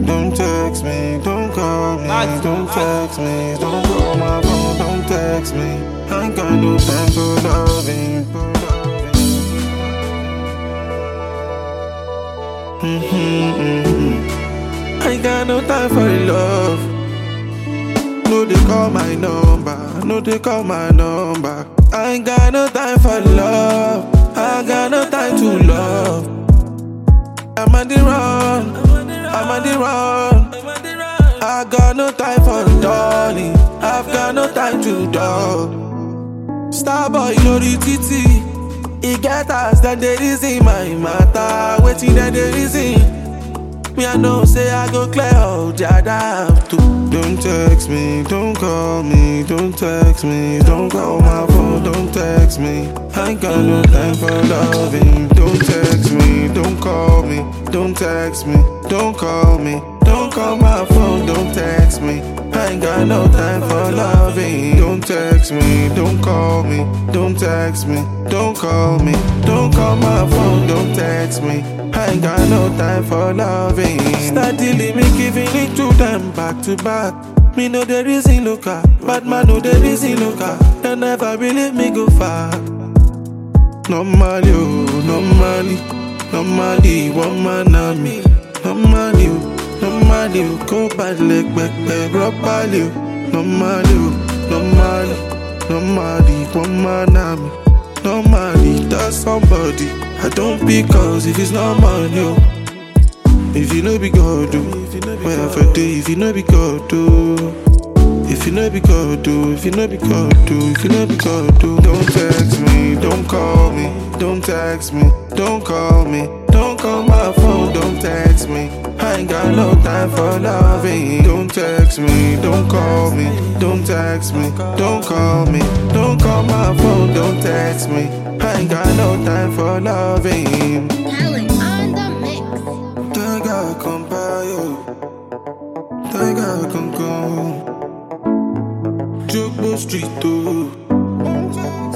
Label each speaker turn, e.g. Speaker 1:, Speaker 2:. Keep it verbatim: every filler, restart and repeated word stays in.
Speaker 1: don't text me, don't call me, don't text me, don't call my phone, don't text me. I ain't got no time for loving. Mm-hmm, mm-hmm. I ain't got no time for the love. No, they call my number, no, they call my number. I ain't got no time for love. I got no time to love. I'm on the run, I'm on the run. I got no time for darling. I've got no time to dog. Starboy, you know the T T. He get us, then there is in my matter. Waiting, then there is in. Me, I know, say I go clear out, Jada. Don't text me, don't call me, don't text me, don't call my phone, don't text me. I ain't got no time for loving. Don't text me, don't call me, don't text me, don't call me, don't call my phone, don't text me. I ain't got no time for loving. Don't text me, don't call me, don't text me, don't call me, don't call my phone, don't text me. I ain't got no time for loving. Start dealing me, giving it to them back to back. Me know the reason look at, bad man know the reason look at. They never really me go far. Normally, oh, normally, normally, one man on me. Normally, oh, normally, oh, go bad leg back, back, properly. Normally, oh, normally, normally, one man on me. Normally, that's somebody. I don't pick cause if it's not money, yo. If you know be God, do. Where for day, if you know be God, do. If you know be God, do. If you know be God, do. If you know be God, do. Don't text me, don't call me, don't text me, don't call me, don't call my phone, don't text me. I ain't got no time for loving. Don't text me, don't call me, don't text me, don't call me, don't call my phone, don't text me. I ain't got no time for loving.
Speaker 2: Talent on the mix.
Speaker 1: Think I come by you. Think I can go. Jukebox Street too.